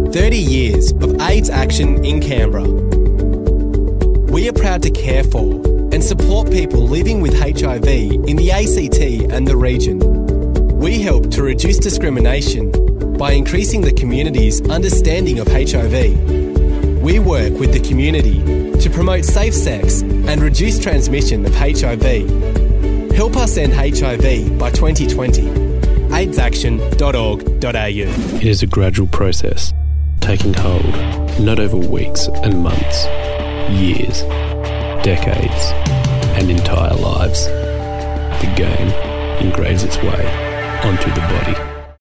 30 years of AIDS action in Canberra. We are proud to care for and support people living with HIV in the ACT and the region. We help to reduce discrimination by increasing the community's understanding of HIV. We work with the community to promote safe sex and reduce transmission of HIV. Help us end HIV by 2020. AIDSaction.org.au. It is a gradual process, taking hold, not over weeks and months, years, decades, and entire lives. The game engraves its way onto the body.